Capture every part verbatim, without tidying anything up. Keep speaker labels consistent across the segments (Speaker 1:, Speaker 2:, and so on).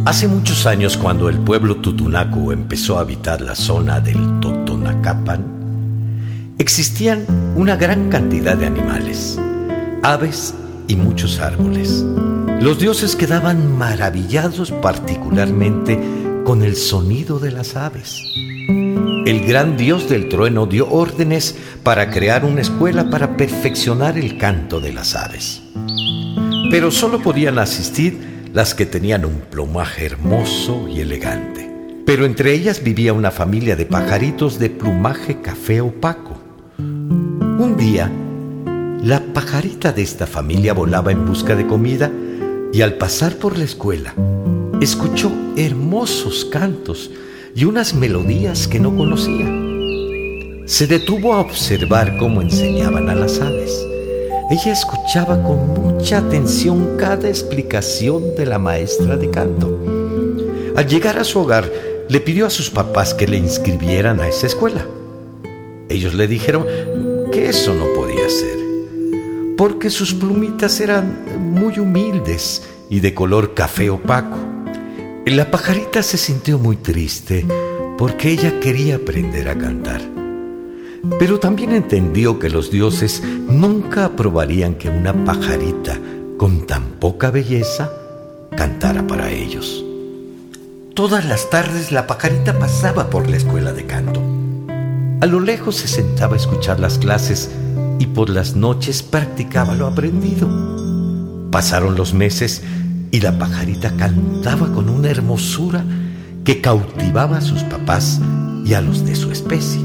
Speaker 1: Hace muchos años, cuando el pueblo tutunaco empezó a habitar la zona del Totonacapan, existían una gran cantidad de animales, aves y muchos árboles. Los dioses quedaban maravillados particularmente con el sonido de las aves. El gran dios del trueno dio órdenes para crear una escuela para perfeccionar el canto de las aves. Pero solo podían asistir las que tenían un plumaje hermoso y elegante. Pero entre ellas vivía una familia de pajaritos de plumaje café opaco. Un día, la pajarita de esta familia volaba en busca de comida y al pasar por la escuela, escuchó hermosos cantos y unas melodías que no conocía. Se detuvo a observar cómo enseñaban a las aves. Ella escuchaba con mucha atención cada explicación de la maestra de canto. Al llegar a su hogar, le pidió a sus papás que le inscribieran a esa escuela. Ellos le dijeron que eso no podía ser, porque sus plumitas eran muy humildes y de color café opaco. La pajarita se sintió muy triste porque ella quería aprender a cantar. Pero también entendió que los dioses nunca aprobarían que una pajarita con tan poca belleza cantara para ellos. Todas las tardes la pajarita pasaba por la escuela de canto. A lo lejos se sentaba a escuchar las clases y por las noches practicaba lo aprendido. Pasaron los meses y la pajarita cantaba con una hermosura que cautivaba a sus papás y a los de su especie.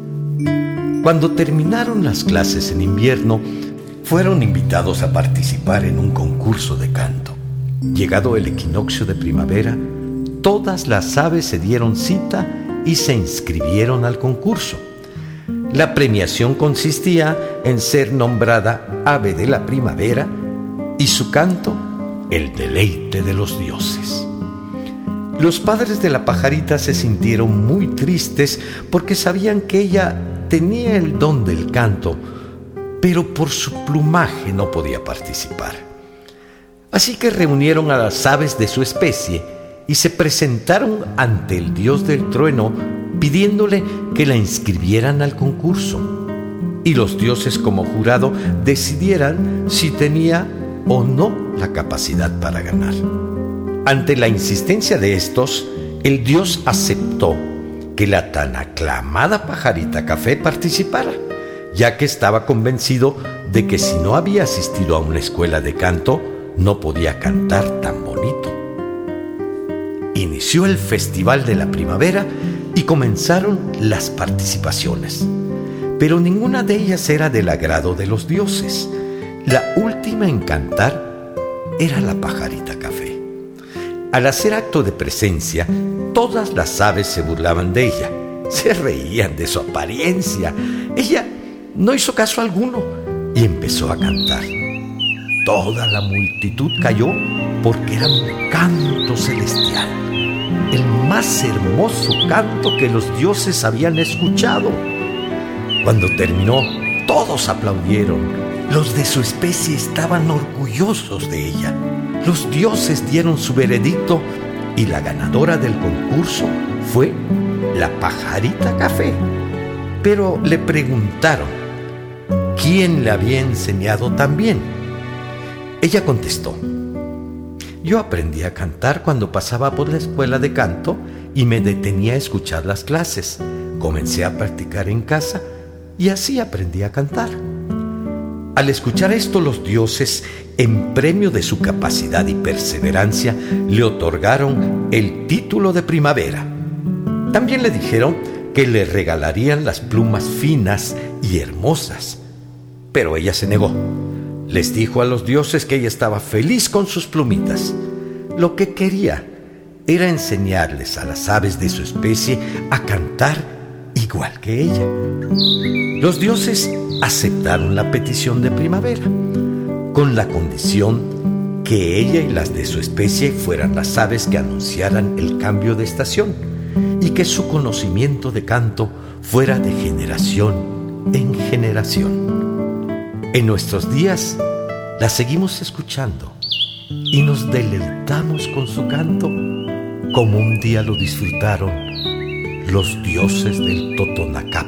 Speaker 1: Cuando terminaron las clases en invierno, fueron invitados a participar en un concurso de canto. Llegado el equinoccio de primavera, todas las aves se dieron cita y se inscribieron al concurso. La premiación consistía en ser nombrada ave de la primavera y su canto, el deleite de los dioses. Los padres de la pajarita se sintieron muy tristes porque sabían que ella tenía el don del canto, pero por su plumaje no podía participar. Así que reunieron a las aves de su especie y se presentaron ante el dios del trueno pidiéndole que la inscribieran al concurso. Y los dioses, como jurado, decidieran si tenía o no la capacidad para ganar. Ante la insistencia de estos, el dios aceptó que la tan aclamada pajarita café participara, ya que estaba convencido de que si no había asistido a una escuela de canto, no podía cantar tan bonito. Inició el Festival de la Primavera y comenzaron las participaciones, pero ninguna de ellas era del agrado de los dioses. La última en cantar era la pajarita café. Al hacer acto de presencia, todas las aves se burlaban de ella, se reían de su apariencia. Ella no hizo caso alguno y empezó a cantar. Toda la multitud cayó porque era un canto celestial, el más hermoso canto que los dioses habían escuchado. Cuando terminó, todos aplaudieron. Los de su especie estaban orgullosos de ella. Los dioses dieron su veredicto y la ganadora del concurso fue la pajarita café. Pero le preguntaron quién le había enseñado tan bien. Ella contestó: yo aprendí a cantar cuando pasaba por la escuela de canto y me detenía a escuchar las clases. Comencé a practicar en casa y así aprendí a cantar. Al escuchar esto, los dioses, en premio de su capacidad y perseverancia, le otorgaron el título de primavera. También le dijeron que le regalarían las plumas finas y hermosas, pero ella se negó. Les dijo a los dioses que ella estaba feliz con sus plumitas. Lo que quería era enseñarles a las aves de su especie a cantar igual que ella. Los dioses aceptaron la petición de primavera, con la condición que ella y las de su especie fueran las aves que anunciaran el cambio de estación y que su conocimiento de canto fuera de generación en generación. En nuestros días la seguimos escuchando y nos deleitamos con su canto como un día lo disfrutaron los dioses del Totonacapan.